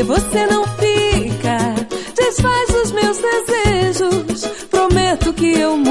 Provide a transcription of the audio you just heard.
você não fica, desfaz os meus desejos. Prometo que eu